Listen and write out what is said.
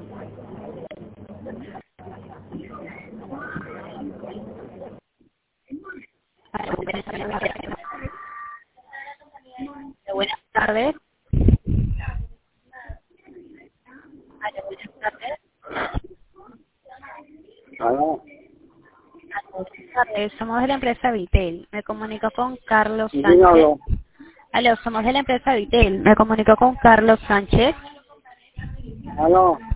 Buenas tardes. Buenas tardes. Aló. Buenas tardes. Somos de la empresa Vitel. Me comunico con Carlos ¿Quién Sánchez. habló? Aló, somos de la empresa Vitel. Me comunico con Carlos Sánchez. Aló.